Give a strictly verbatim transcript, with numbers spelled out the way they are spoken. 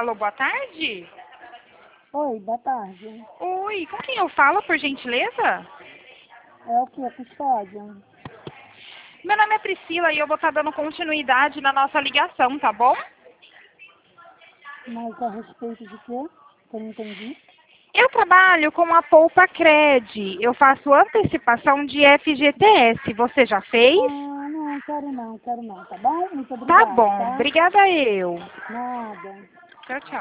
Alô, boa tarde? Oi, boa tarde. Oi, com quem eu falo, por gentileza? É o que? A custódia? Meu nome é Priscila e eu vou estar dando continuidade na nossa ligação, tá bom? Mas a respeito de quê? Que eu não entendi. Eu trabalho com a Poupa Cred. Eu faço antecipação de F G T S. Você já fez? Ah, não, quero não, quero não, tá bom? Muito Tá obrigada, bom. tá? Obrigada eu. Nada. Tchau, tchau.